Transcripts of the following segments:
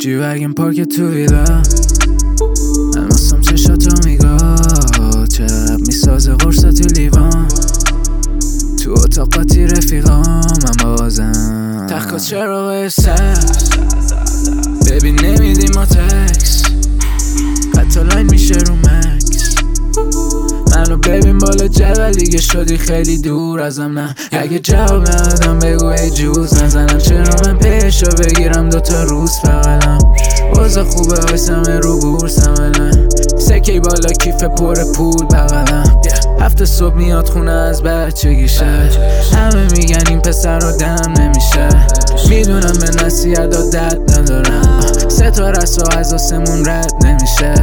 جیوگن پارک تو ویلا الماسم چشاتو میگاه چپ میسازه قرصا تو لیوان تو اتاقاتی رفیقام من بازم تخت چراغ سبز ببین نمیدی ما تکس حتی لاین میشه رو مکس منو ببین بالا جبل دیگه شدی خیلی دور ازم نه اگه جواب ندادم بگو ای جوز نزنم چرا من پیشو بگیرم دوتا روز فقطم وضع خوبه وایسمه رو بورسم الان سکی بالا کیف پر پول بغلم هفته صبح میاد خونه از بچگیشه همه میگن این پسر رو دم نمیشه میدونم به نصیحت ها درد ندارم ستاره است و از آسمون رد نمیشه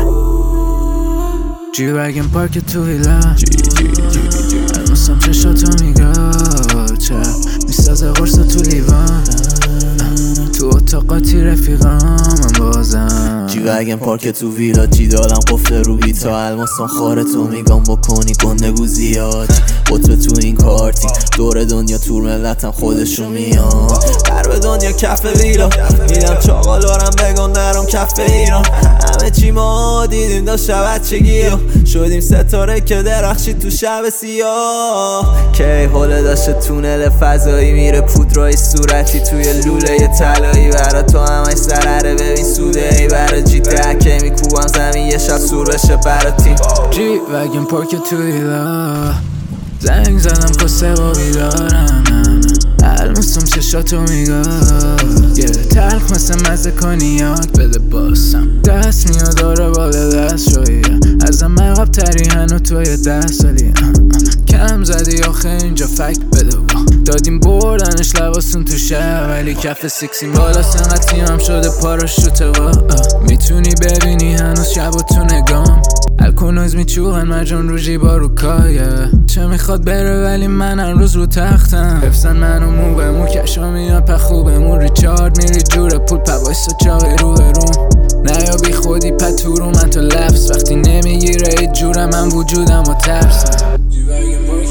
جیوگن پارک تو ویلا الماسم چشاتو میگاه چپ میسازه قرصا تو لیوان تو اتاقاتی رفیقام من بازم جیوگن پارک تو ویلا جیدالم قفل روحی تا الماسم خارتو میگم بکنی گندگو زیاد قطب تو این کارتی دور دنیا تور ملتم خودشو میان قرب دنیا کف ویلا میدم چاقالارم بگن نرم کف ایران همه چی ما دیدیم داشت بچگی شدیم ستاره که درخشید تو شب سیاه کی حاله داشته تونل فضایی میره پودرای صورتی توی لوله طلایی برا تو همش سرره ببین سوده ای برا جی دکه میکوبم زمین یه شب سور بشه برا تیم جیوگن پارک تو ویلا زنگ زدم کسه با بیدارم الماسم چشاتو میگاه تلخ مثل مزه کنیاک بده باسم دست میاد داره بالا دست شویه ازم عقب تری هنو توی 10 سالی کم زدی آخه اینجا فکت بده با دادیم بردنش لباسون تو شهر ولی کف سیکسیم بالا سنقدر تیمم شده پاراشوته با میتونی ببینی هنوز شب و تو نگام الکونوز میچوغن مرجان رو جیبا رو کایه چه میخواد بره ولی من هر روز رو تختم حفظن منو مو به مو کشا میاد پخوبمون ریچارد میری جور پول پوایسا چاقی رو روم نیا بی خودی پتورو من تو لفظ وقتی نمیگیره ای جورم من وجودم و ترسم